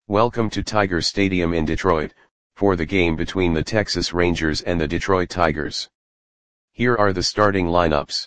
Welcome to Tiger Stadium in Detroit, for the game between the Texas Rangers and the Detroit Tigers. Here are the starting lineups.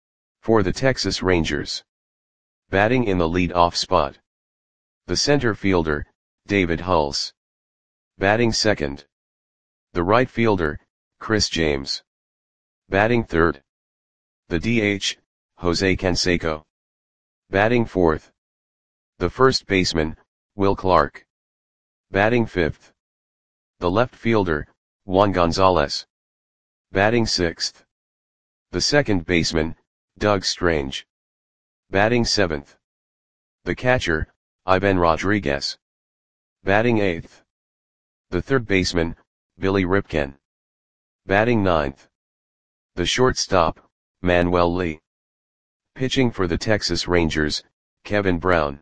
For the Texas Rangers. Batting in the lead-off spot. The center fielder, David Hulse. Batting second. The right fielder, Chris James. Batting third. The DH, Jose Canseco. Batting fourth. The first baseman, Will Clark. Batting fifth. The left fielder, Juan Gonzalez. Batting sixth. The second baseman, Doug Strange. Batting seventh. The catcher, Ivan Rodriguez. Batting eighth. The third baseman, Billy Ripken. Batting ninth. The shortstop, Manuel Lee. Pitching for the Texas Rangers, Kevin Brown.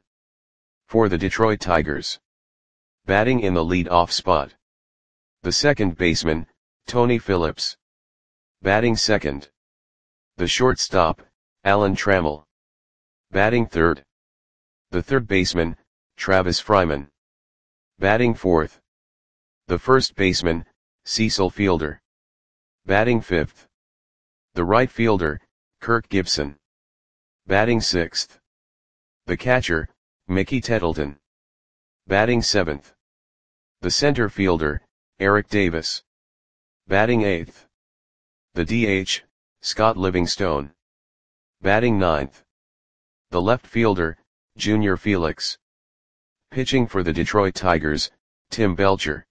For the Detroit Tigers. Batting in the lead-off spot. The second baseman, Tony Phillips. Batting second. The shortstop, Alan Trammell. Batting third. The third baseman, Travis Fryman. Batting fourth. The first baseman, Cecil Fielder. Batting fifth. The right fielder, Kirk Gibson. Batting sixth. The catcher, Mickey Tettleton. Batting seventh. The center fielder, Eric Davis. Batting eighth. The DH, Scott Livingstone. Batting ninth. The left fielder, Junior Felix. Pitching for the Detroit Tigers, Tim Belcher.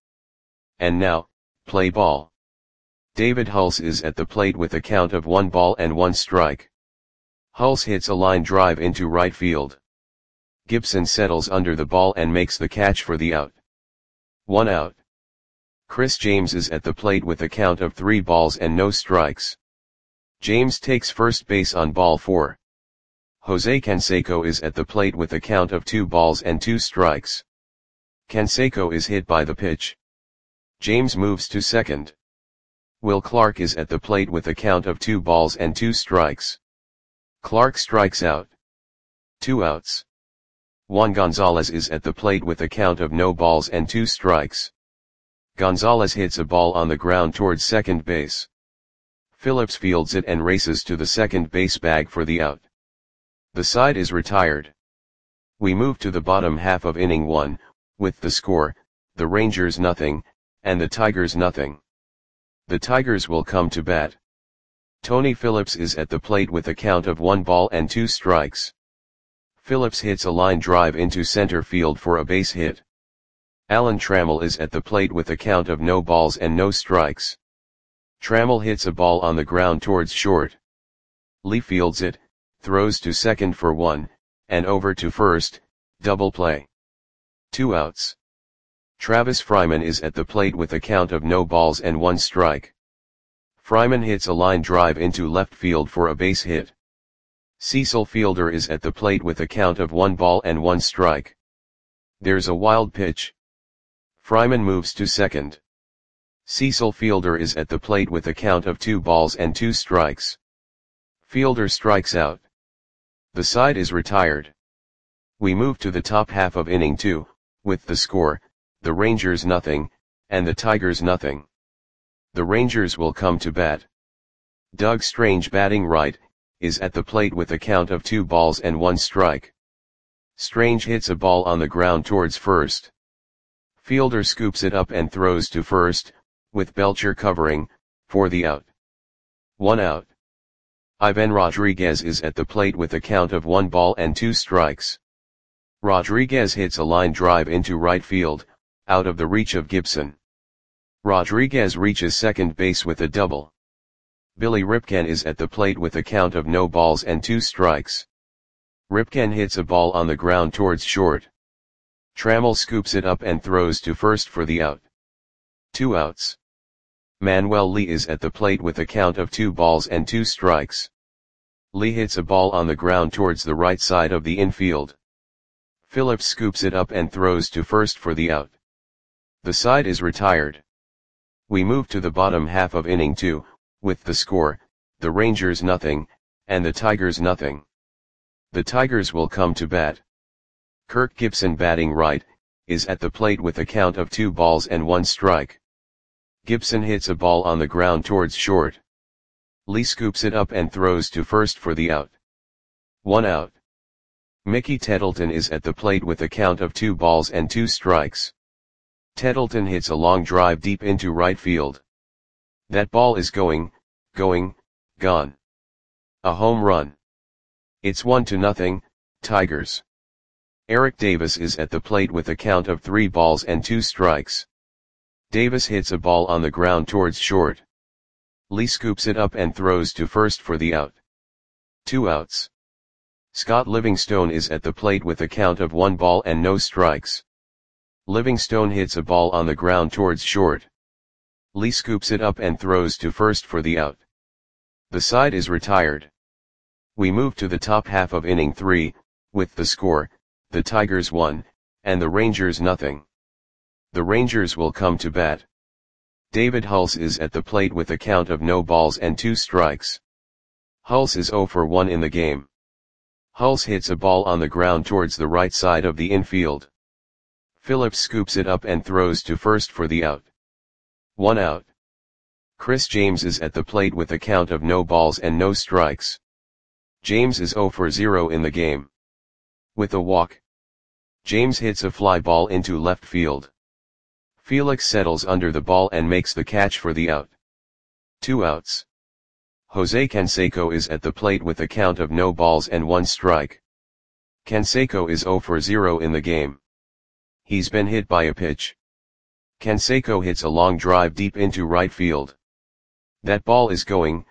And now, play ball. David Hulse is at the plate with a count of 1-1 strike. Hulse hits a line drive into right field. Gibson settles under the ball and makes the catch for the out. 1 out. Chris James is at the plate with a count of 3-0 strikes. James takes first base on ball 4. Jose Canseco is at the plate with a count of 2-2 strikes. Canseco is hit by the pitch. James moves to second. Will Clark is at the plate with a count of 2-2 strikes. Clark strikes out. 2 outs. Juan Gonzalez is at the plate with a count of 0-2 strikes. Gonzalez hits a ball on the ground towards second base. Phillips fields it and races to the second base bag for the out. The side is retired. We move to the bottom half of inning 1, with the score, the Rangers 0, and the Tigers 0. The Tigers will come to bat. Tony Phillips is at the plate with a count of 1-2 strikes. Phillips hits a line drive into center field for a base hit. Alan Trammell is at the plate with a count of 0 strikes. Trammell hits a ball on the ground towards short. Lee fields it, throws to second for 1, and over to first, double play. 2 outs. Travis Fryman is at the plate with a count of 0-1 strike. Fryman hits a line drive into left field for a base hit. Cecil Fielder is at the plate with a count of 1-1 strike. There's a wild pitch. Fryman moves to second. Cecil Fielder is at the plate with a count of 2-2 strikes. Fielder strikes out. The side is retired. We move to the top half of inning 2, with the score, the Rangers 0, and the Tigers 0. The Rangers will come to bat. Doug Strange, batting right, is at the plate with a count of 2-1 strike. Strange hits a ball on the ground towards first. Fielder scoops it up and throws to first, with Belcher covering, for the out. 1 out. Ivan Rodriguez is at the plate with a count of 1-2 strikes. Rodriguez hits a line drive into right field, out of the reach of Gibson. Rodriguez reaches second base with a double. Billy Ripken is at the plate with a count of 0-2 strikes. Ripken hits a ball on the ground towards short. Trammell scoops it up and throws to first for the out. 2 outs. Manuel Lee is at the plate with a count of 2-2 strikes. Lee hits a ball on the ground towards the right side of the infield. Phillips scoops it up and throws to first for the out. The side is retired. We move to the bottom half of inning 2, with the score, the Rangers 0, and the Tigers 0. The Tigers will come to bat. Kirk Gibson, batting right, is at the plate with a count of 2 balls and 1 strike. Gibson hits a ball on the ground towards short. Lee scoops it up and throws to first for the out. 1 out. Mickey Tettleton is at the plate with a count of 2 balls and 2 strikes. Tettleton hits a long drive deep into right field. That ball is going, gone. A home run. It's 1-0, Tigers. Eric Davis is at the plate with a count of 3 balls and 2 strikes. Davis hits a ball on the ground towards short. Lee scoops it up and throws to first for the out. 2 outs. Scott Livingstone is at the plate with a count of 1 ball and no strikes. Livingstone hits a ball on the ground towards short. Lee scoops it up and throws to first for the out. The side is retired. We move to the top half of inning 3, with the score, the Tigers 1, and the Rangers 0. The Rangers will come to bat. David Hulse is at the plate with a count of no balls and 2 strikes. Hulse is 0 for 1 in the game. Hulse hits a ball on the ground towards the right side of the infield. Phillips scoops it up and throws to first for the out. 1 out. Chris James is at the plate with a count of no balls and no strikes. James is 0 for 0 in the game. With a walk, James hits a fly ball into left field. Felix settles under the ball and makes the catch for the out. 2 outs. Jose Canseco is at the plate with a count of no balls and 1 strike. Canseco is 0 for 0 in the game. He's been hit by a pitch. Canseco hits a long drive deep into right field. That ball is going,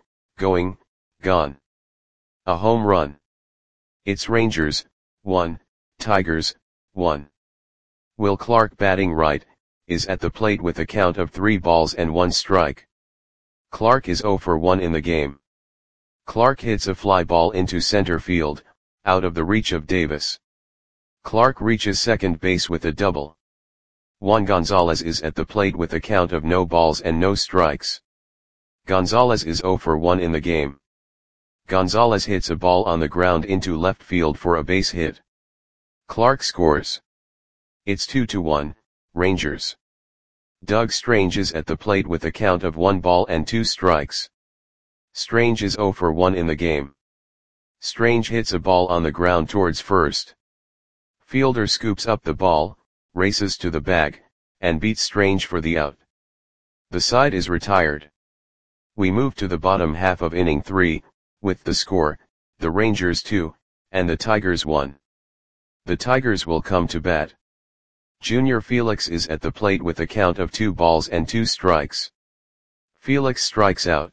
gone. A home run. It's Rangers, 1, Tigers, 1. Will Clark, batting right, is at the plate with a count of 3 balls and 1 strike. Clark is 0 for 1 in the game. Clark hits a fly ball into center field, out of the reach of Davis. Clark reaches second base with a double. Juan Gonzalez is at the plate with a count of no balls and no strikes. Gonzalez is 0 for 1 in the game. Gonzalez hits a ball on the ground into left field for a base hit. Clark scores. It's 2-1, Rangers. Doug Strange is at the plate with a count of 1 ball and 2 strikes. Strange is 0 for 1 in the game. Strange hits a ball on the ground towards first. Fielder scoops up the ball, races to the bag, and beats Strange for the out. The side is retired. We move to the bottom half of inning 3, with the score, the Rangers 2, and the Tigers 1. The Tigers will come to bat. Junior Felix is at the plate with a count of 2 balls and 2 strikes. Felix strikes out.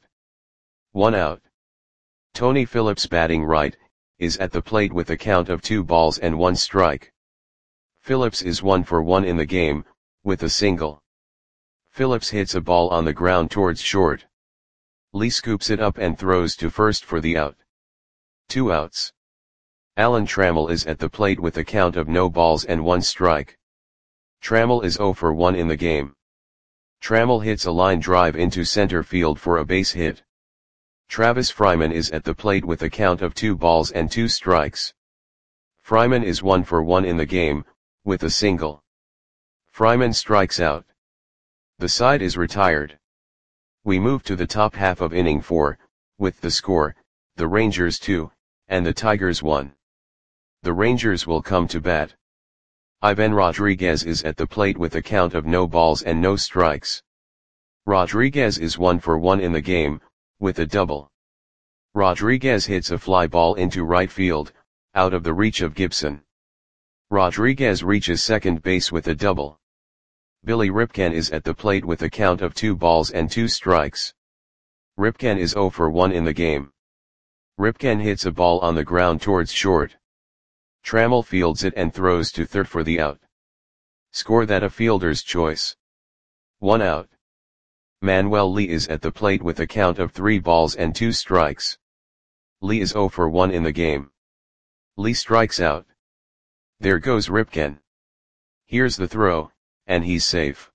1 out. Tony Phillips, batting right, is at the plate with a count of 2 balls and 1 strike. Phillips is 1 for 1 in the game, with a single. Phillips hits a ball on the ground towards short. Lee scoops it up and throws to first for the out. 2 outs. Alan Trammell is at the plate with a count of no balls and 1 strike. Trammell is 0 for 1 in the game. Trammell hits a line drive into center field for a base hit. Travis Fryman is at the plate with a count of 2 balls and 2 strikes. Fryman is 1 for 1 in the game, with a single. Fryman strikes out. The side is retired. We move to the top half of inning 4, with the score, the Rangers 2, and the Tigers 1. The Rangers will come to bat. Ivan Rodriguez is at the plate with a count of no balls and no strikes. Rodriguez is 1 for 1 in the game, with a double. Rodriguez hits a fly ball into right field, out of the reach of Gibson. Rodriguez reaches second base with a double. Billy Ripken is at the plate with a count of 2 balls and 2 strikes. Ripken is 0 for 1 in the game. Ripken hits a ball on the ground towards short. Trammell fields it and throws to third for the out. Score that a fielder's choice. 1 out. Manuel Lee is at the plate with a count of 3 balls and 2 strikes. Lee is 0 for 1 in the game. Lee strikes out. There goes Ripken. Here's the throw, and he's safe.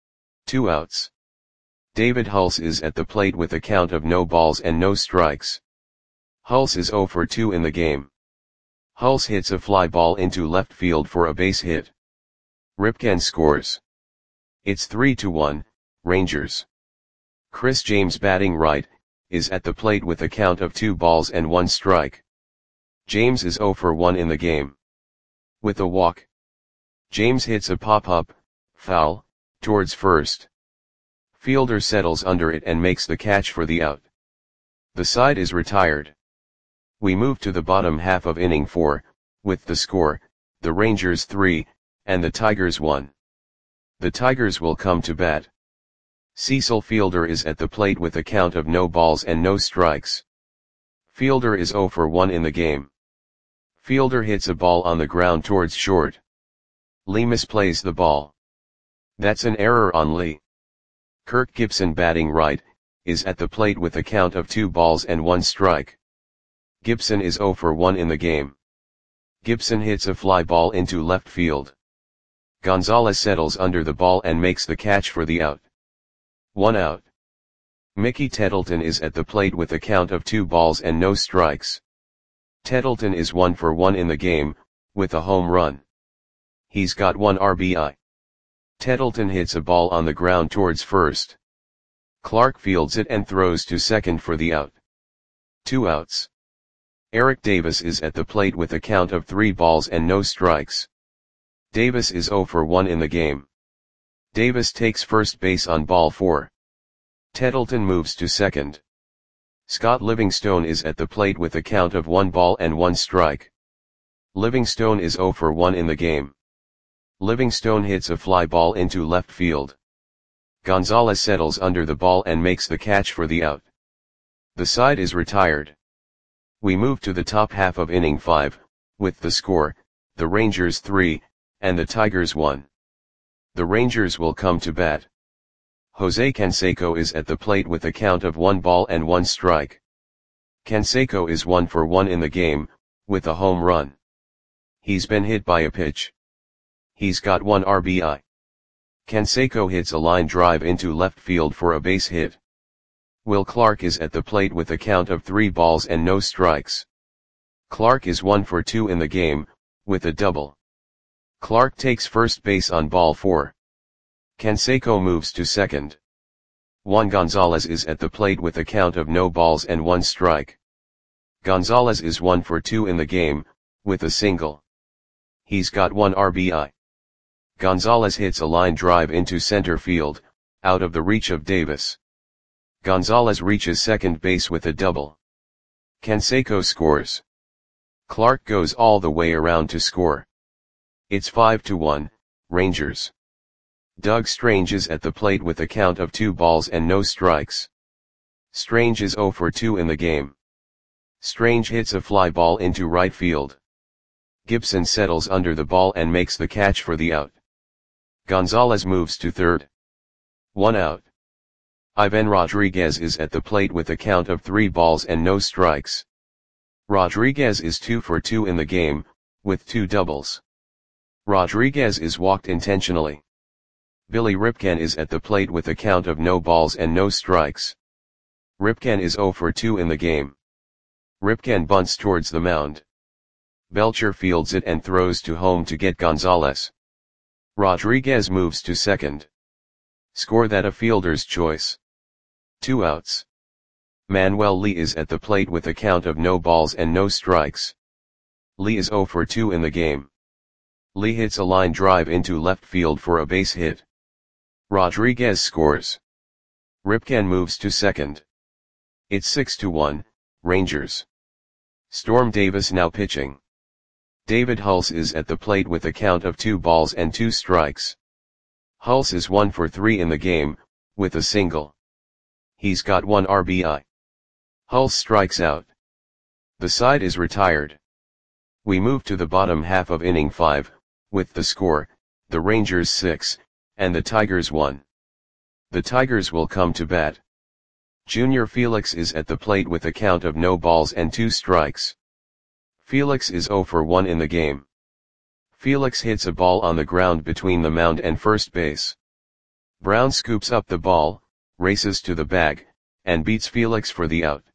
2 outs. David Hulse is at the plate with a count of no balls and no strikes. Hulse is 0 for 2 in the game. Hulse hits a fly ball into left field for a base hit. Ripken scores. It's 3-1, Rangers. Chris James batting right, is at the plate with a count of 2 balls and 1 strike. James is 0 for 1 in the game. With a walk. James hits a pop-up, foul, towards first. Fielder settles under it and makes the catch for the out. The side is retired. We move to the bottom half of inning 4, with the score, the Rangers 3, and the Tigers 1. The Tigers will come to bat. Cecil Fielder is at the plate with a count of no balls and no strikes. Fielder is 0 for 1 in the game. Fielder hits a ball on the ground towards short. Lee misplays the ball. That's an error on Lee. Kirk Gibson batting right, is at the plate with a count of 2 balls and 1 strike. Gibson is 0 for 1 in the game. Gibson hits a fly ball into left field. Gonzalez settles under the ball and makes the catch for the out. 1 out. Mickey Tettleton is at the plate with a count of 2 balls and no strikes. Tettleton is 1 for 1 in the game, with a home run. He's got 1 RBI. Tettleton hits a ball on the ground towards first. Clark fields it and throws to second for the out. 2 outs. Eric Davis is at the plate with a count of 3 balls and no strikes. Davis is 0 for 1 in the game. Davis takes first base on ball 4. Tettleton moves to second. Scott Livingstone is at the plate with a count of 1 ball and 1 strike. Livingstone is 0 for 1 in the game. Livingstone hits a fly ball into left field. Gonzalez settles under the ball and makes the catch for the out. The side is retired. We move to the top half of inning 5, with the score, the Rangers 3, and the Tigers 1. The Rangers will come to bat. Jose Canseco is at the plate with a count of 1 ball and 1 strike. Canseco is 1 for 1 in the game, with a home run. He's been hit by a pitch. He's got 1 RBI. Canseco hits a line drive into left field for a base hit. Will Clark is at the plate with a count of 3 balls and no strikes. Clark is 1 for 2 in the game, with a double. Clark takes first base on ball 4. Canseco moves to second. Juan Gonzalez is at the plate with a count of no balls and 1 strike. Gonzalez is 1 for 2 in the game, with a single. He's got 1 RBI. Gonzalez hits a line drive into center field, out of the reach of Davis. Gonzalez reaches second base with a double. Canseco scores. Clark goes all the way around to score. It's 5-1, Rangers. Doug Strange is at the plate with a count of 2 balls and no strikes. Strange is 0 for 2 in the game. Strange hits a fly ball into right field. Gibson settles under the ball and makes the catch for the out. Gonzalez moves to third. 1 out. Ivan Rodriguez is at the plate with a count of 3 balls and no strikes. Rodriguez is 2 for 2 in the game, with 2 doubles. Rodriguez is walked intentionally. Billy Ripken is at the plate with a count of no balls and no strikes. Ripken is 0 for 2 in the game. Ripken bunts towards the mound. Belcher fields it and throws to home to get Gonzalez. Rodriguez moves to second. Score that a fielder's choice. 2 outs. Manuel Lee is at the plate with a count of no balls and no strikes. Lee is 0 for 2 in the game. Lee hits a line drive into left field for a base hit. Rodriguez scores. Ripken moves to second. It's 6-1, Rangers. Storm Davis now pitching. David Hulse is at the plate with a count of 2 balls and 2 strikes. Hulse is 1 for 3 in the game, with a single. He's got 1 RBI. Hulse strikes out. The side is retired. We move to the bottom half of inning 5, with the score, the Rangers 6, and the Tigers 1. The Tigers will come to bat. Junior Felix is at the plate with a count of no balls and 2 strikes. Felix is 0 for 1 in the game. Felix hits a ball on the ground between the mound and first base. Brown scoops up the ball, races to the bag, and beats Felix for the out.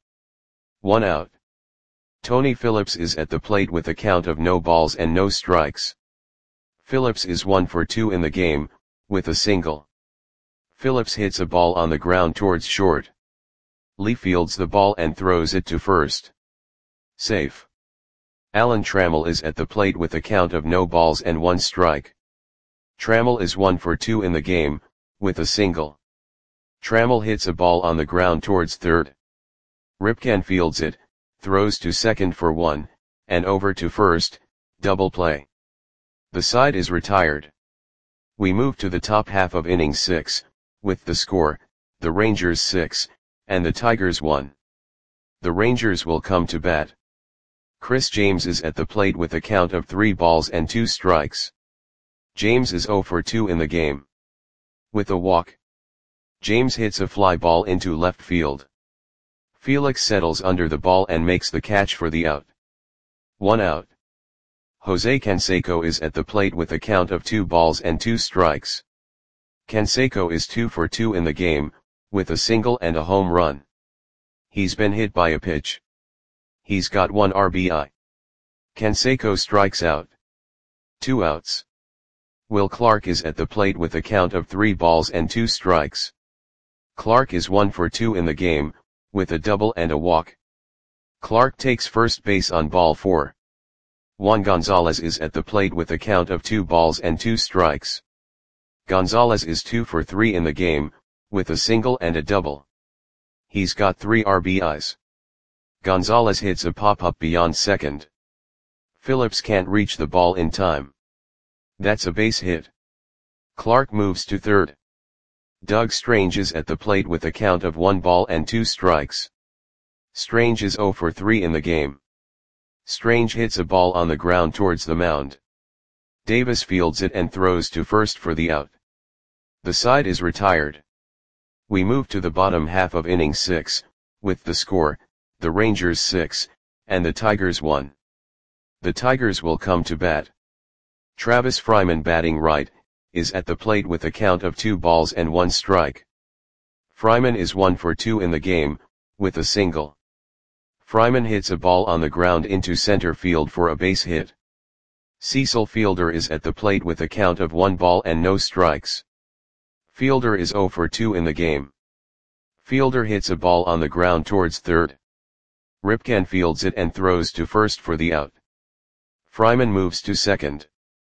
1 out. Tony Phillips is at the plate with a count of no balls and no strikes. Phillips is 1 for 2 in the game, with a single. Phillips hits a ball on the ground towards short. Lee fields the ball and throws it to first. Safe. Alan Trammell is at the plate with a count of no balls and 1 strike. Trammell is 1 for 2 in the game, with a single. Trammell hits a ball on the ground towards third. Ripken fields it, throws to second for 1, and over to first, double play. The side is retired. We move to the top half of inning 6, with the score, the Rangers 6, and the Tigers 1. The Rangers will come to bat. Chris James is at the plate with a count of 3 balls and 2 strikes. James is 0 for 2 in the game. With a walk, James hits a fly ball into left field. Felix settles under the ball and makes the catch for the out. 1 out. Jose Canseco is at the plate with a count of 2 balls and 2 strikes. Canseco is 2 for 2 in the game, with a single and a home run. He's been hit by a pitch. He's got 1 RBI. Canseco strikes out. 2 outs. Will Clark is at the plate with a count of 3 balls and 2 strikes. Clark is 1 for 2 in the game, with a double and a walk. Clark takes first base on ball 4. Juan Gonzalez is at the plate with a count of 2 balls and 2 strikes. Gonzalez is 2 for 3 in the game, with a single and a double. He's got 3 RBIs. Gonzalez hits a pop-up beyond second. Phillips can't reach the ball in time. That's a base hit. Clark moves to third. Doug Strange is at the plate with a count of 1 ball and 2 strikes. Strange is 0 for 3 in the game. Strange hits a ball on the ground towards the mound. Davis fields it and throws to first for the out. The side is retired. We move to the bottom half of inning 6, with the score, the Rangers 6, and the Tigers 1. The Tigers will come to bat. Travis Fryman, batting right, is at the plate with a count of 2 balls and 1 strike. Fryman is 1 for 2 in the game, with a single. Fryman hits a ball on the ground into center field for a base hit. Cecil Fielder is at the plate with a count of 1 ball and no strikes. Fielder is 0 for 2 in the game. Fielder hits a ball on the ground towards third. Ripken fields it and throws to first for the out. Fryman moves to second.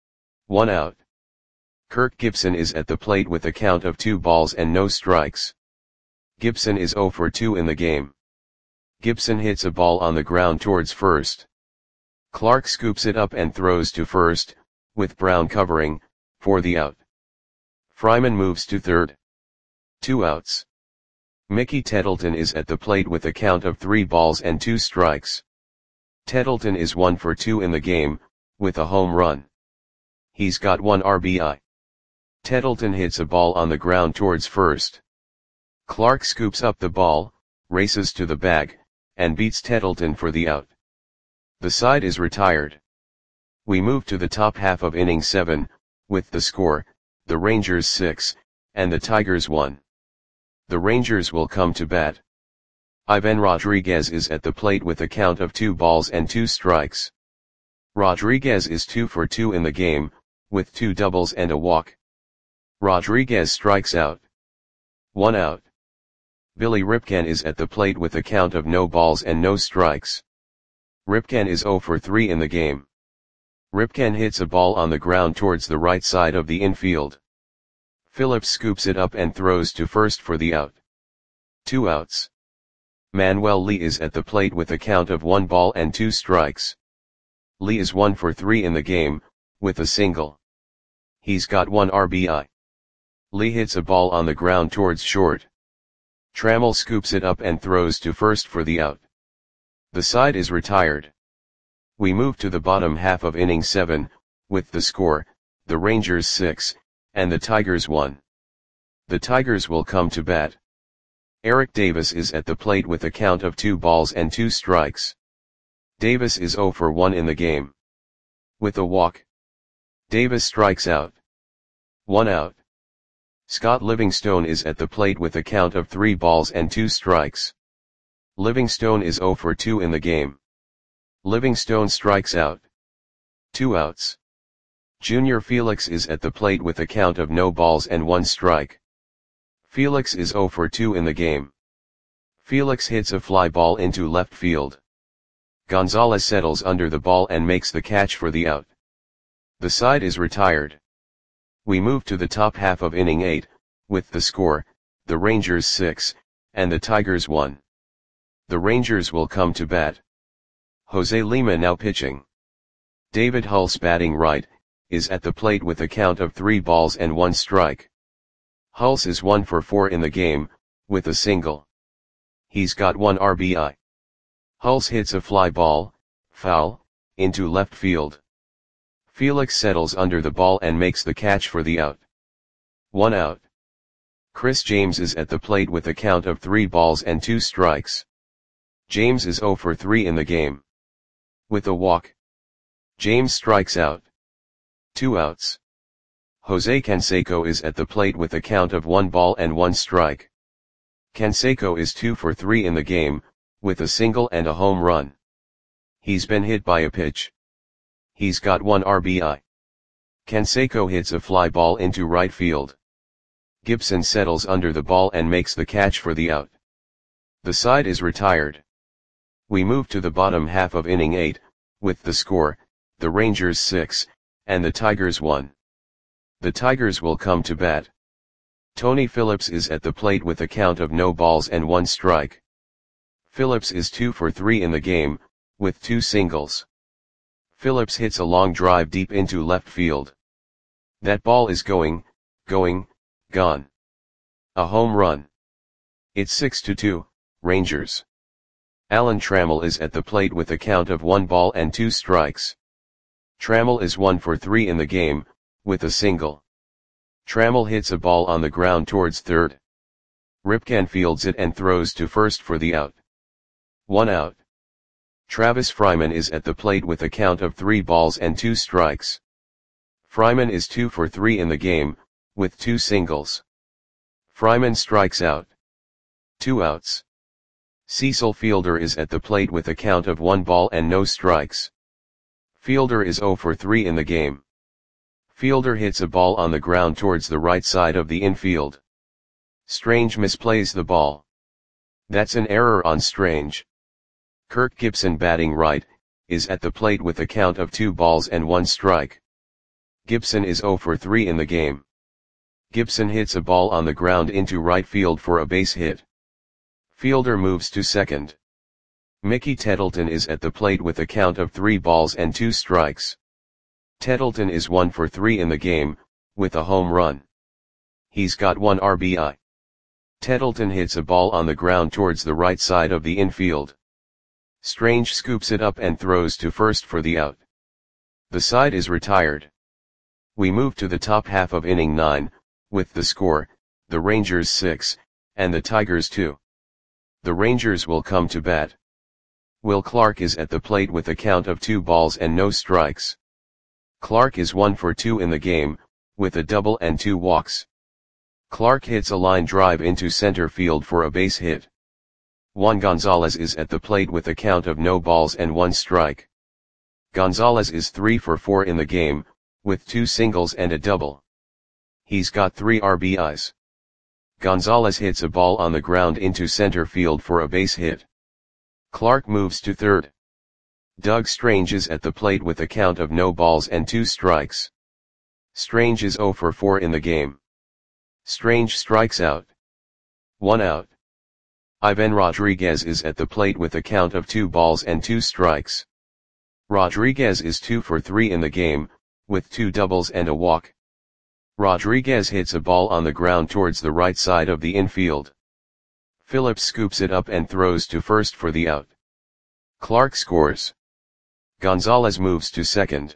1 out. Kirk Gibson is at the plate with a count of 2 balls and no strikes. Gibson is 0 for 2 in the game. Gibson hits a ball on the ground towards first. Clark scoops it up and throws to first, with Brown covering, for the out. Fryman moves to third. 2 outs. Mickey Tettleton is at the plate with a count of 3 balls and 2 strikes. Tettleton is 1 for 2 in the game, with a home run. He's got 1 RBI. Tettleton hits a ball on the ground towards first. Clark scoops up the ball, races to the bag, and beats Tettleton for the out. The side is retired. We move to the top half of inning 7, with the score, the Rangers 6, and the Tigers 1. The Rangers will come to bat. Ivan Rodriguez is at the plate with a count of 2 balls and 2 strikes. Rodriguez is 2 for 2 in the game, with 2 doubles and a walk. Rodriguez strikes out. 1 out. Billy Ripken is at the plate with a count of no balls and no strikes. Ripken is 0 for 3 in the game. Ripken hits a ball on the ground towards the right side of the infield. Phillips scoops it up and throws to first for the out. 2 outs. Manuel Lee is at the plate with a count of 1 ball and 2 strikes. Lee is 1 for 3 in the game, with a single. He's got 1 RBI. Lee hits a ball on the ground towards short. Trammell scoops it up and throws to first for the out. The side is retired. We move to the bottom half of inning 7, with the score, the Rangers 6, and the Tigers 1. The Tigers will come to bat. Eric Davis is at the plate with a count of 2 balls and 2 strikes. Davis is 0 for 1 in the game. With a walk, Davis strikes out. 1 out. Scott Livingstone is at the plate with a count of 3 balls and 2 strikes. Livingstone is 0 for 2 in the game. Livingstone strikes out. 2 outs. Junior Felix is at the plate with a count of no balls and 1 strike. Felix is 0 for 2 in the game. Felix hits a fly ball into left field. Gonzalez settles under the ball and makes the catch for the out. The side is retired. We move to the top half of inning 8, with the score, the Rangers 6, and the Tigers 1. The Rangers will come to bat. Jose Lima now pitching. David Hulse batting right, is at the plate with a count of 3 balls and 1 strike. Hulse is 1 for 4 in the game, with a single. He's got 1 RBI. Hulse hits a fly ball, foul, into left field. Felix settles under the ball and makes the catch for the out. 1 out. Chris James is at the plate with a count of 3 balls and 2 strikes. James is 0 for 3 in the game. With a walk, James strikes out. 2 outs. Jose Canseco is at the plate with a count of 1 ball and 1 strike. Canseco is 2 for 3 in the game, with a single and a home run. He's been hit by a pitch. He's got 1 RBI. Canseco hits a fly ball into right field. Gibson settles under the ball and makes the catch for the out. The side is retired. We move to the bottom half of inning 8, with the score, the Rangers 6, and the Tigers 1. The Tigers will come to bat. Tony Phillips is at the plate with a count of no balls and 1 strike. Phillips is 2 for 3 in the game, with 2 singles. Phillips hits a long drive deep into left field. That ball is gone. A home run. It's 6-2, Rangers. Alan Trammell is at the plate with a count of 1 ball and 2 strikes. Trammell is 1 for 3 in the game, with a single. Trammell hits a ball on the ground towards third. Ripken fields it and throws to first for the out. 1 out. Travis Fryman is at the plate with a count of 3 balls and 2 strikes. Fryman is 2 for 3 in the game, with 2 singles. Fryman strikes out. 2 outs. Cecil Fielder is at the plate with a count of 1 ball and no strikes. Fielder is 0 for 3 in the game. Fielder hits a ball on the ground towards the right side of the infield. Strange misplays the ball. That's an error on Strange. Kirk Gibson batting right, is at the plate with a count of 2 balls and 1 strike. Gibson is 0 for 3 in the game. Gibson hits a ball on the ground into right field for a base hit. Fielder moves to second. Mickey Tettleton is at the plate with a count of 3 balls and 2 strikes. Tettleton is 1 for 3 in the game, with a home run. He's got 1 RBI. Tettleton hits a ball on the ground towards the right side of the infield. Strange scoops it up and throws to first for the out. The side is retired. We move to the top half of inning 9, with the score, the Rangers 6, and the Tigers 2. The Rangers will come to bat. Will Clark is at the plate with a count of 2 balls and no strikes. Clark is 1 for 2 in the game, with a double and 2 walks. Clark hits a line drive into center field for a base hit. Juan Gonzalez is at the plate with a count of no balls and 1 strike. Gonzalez is 3 for 4 in the game, with 2 singles and a double. He's got 3 RBIs. Gonzalez hits a ball on the ground into center field for a base hit. Clark moves to third. Doug Strange is at the plate with a count of no balls and 2 strikes. Strange is 0 for 4 in the game. Strange strikes out. 1 out. Ivan Rodriguez is at the plate with a count of 2 balls and 2 strikes. Rodriguez is 2 for 3 in the game, with 2 doubles and a walk. Rodriguez hits a ball on the ground towards the right side of the infield. Phillips scoops it up and throws to first for the out. Clark scores. Gonzalez moves to second.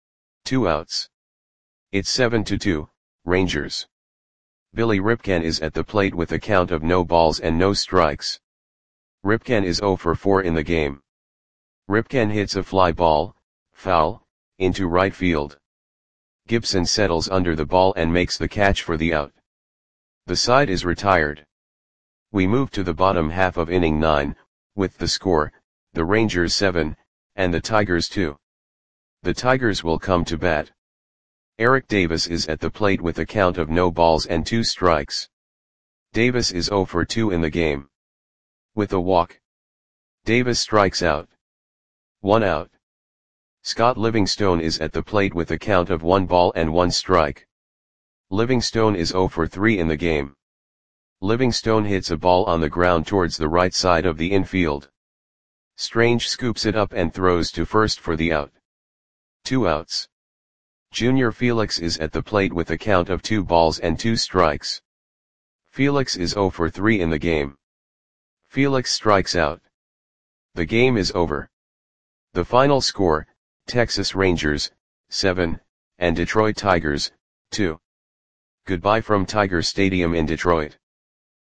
2 outs. It's 7-2, Rangers. Billy Ripken is at the plate with a count of no balls and no strikes. Ripken is 0 for 4 in the game. Ripken hits a fly ball, foul, into right field. Gibson settles under the ball and makes the catch for the out. The side is retired. We move to the bottom half of inning 9, with the score, the Rangers 7, and the Tigers 2. The Tigers will come to bat. Eric Davis is at the plate with a count of no balls and 2 strikes. Davis is 0 for 2 in the game. With a walk, Davis strikes out. 1 out. Scott Livingstone is at the plate with a count of 1 ball and 1 strike. Livingstone is 0 for 3 in the game. Livingstone hits a ball on the ground towards the right side of the infield. Strange scoops it up and throws to first for the out. 2 outs. Junior Felix is at the plate with a count of 2 balls and 2 strikes. Felix is 0 for 3 in the game. Felix strikes out. The game is over. The final score, Texas Rangers, 7, and Detroit Tigers, 2. Goodbye from Tiger Stadium in Detroit.